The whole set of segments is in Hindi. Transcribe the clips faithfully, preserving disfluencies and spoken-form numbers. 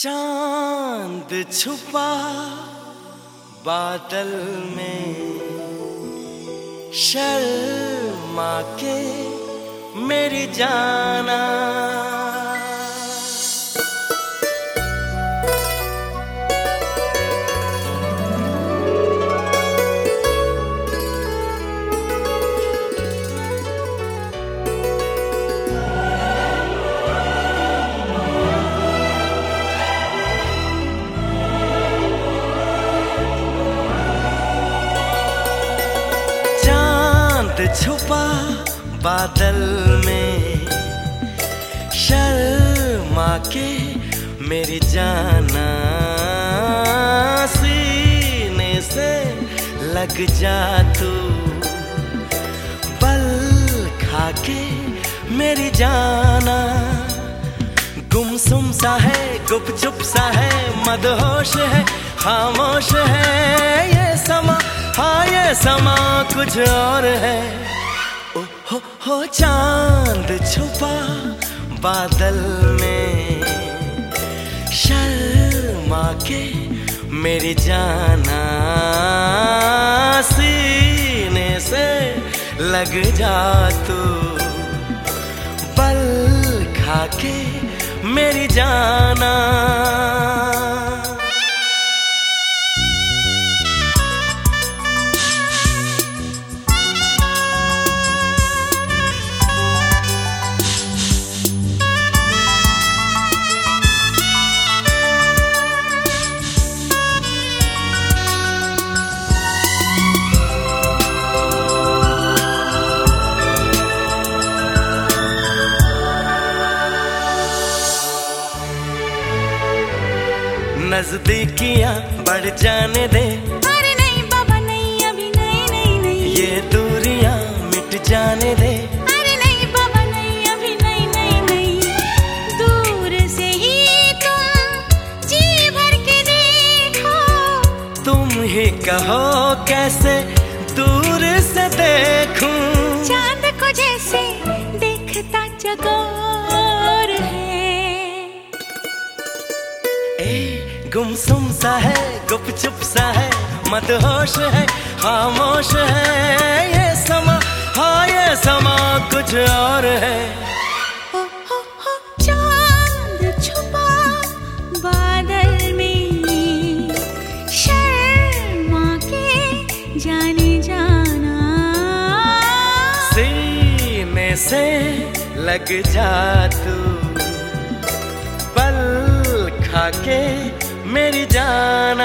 चांद छुपा बादल में, शर्मा के मेरी जाना। छुपा बादल में, शर्मा के मेरी जाना। सीने से लग जा तू, बल खा के मेरी जाना। गुमसुम सा है, गुपचुप सा है, मदहोश है, खामोश है ये समा। हाँ ये समा कुछ और है। ओ हो हो चांद छुपा बादल में, शर्मा के मेरी जाना। सीने से लग जा तू, बल खा के मेरी जाना। नजदीकियां बढ़ जाने दे। अरे नहीं बाबा नहीं, अभी नहीं नहीं नहीं। ये दूरियां मिट जाने दे। अरे नहीं बाबा नहीं, अभी नहीं नहीं नहीं। दूर से ही तुम जी भर के देखो। तुम ही कहो कैसे दूर से देखूं। चांद को जैसे देखता चकोर है। ए गुमसुम सा है, गुपचुप सा है, मदहोश है, खामोश है ये समा। हाँ ये समा कुछ और है। ओ हो हो चांद छुपा बादल में, शर्मा के जाने जाना। सीने से लग जा तू, बल खा के मेरी जाना।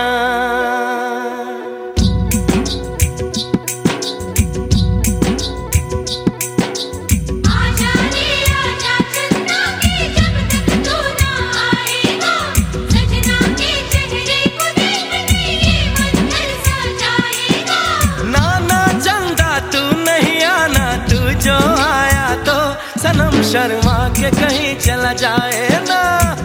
आजा रे आजा चंदा के, जब तक तू ना आएगा। सजना के चेहरे को देखते ये मन तरसा जाएगा। ना ना चंदा तू नहीं आना, तू जो आया तो सनम शर्मा के कहीं चला जाए ना।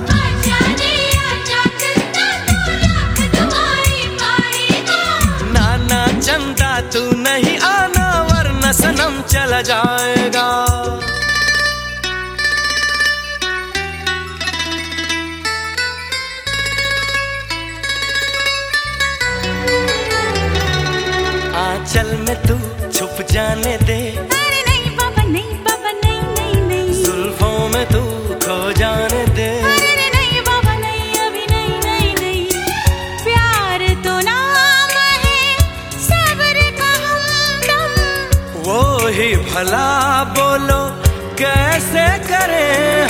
चंदा तू नहीं आना, वरना सनम चला जाएगा। आंचल में तू छुप जाने दे। अरे नहीं बाबा नहीं, बाबा नहीं नहीं नहीं। जुल्फों में तू खो जाने दे। अरे नहीं बाबा नहीं, अभी नहीं नहीं नहीं। प्यार तो नाम है सब्र का हमदम। वो ही भला बोलो कैसे करें।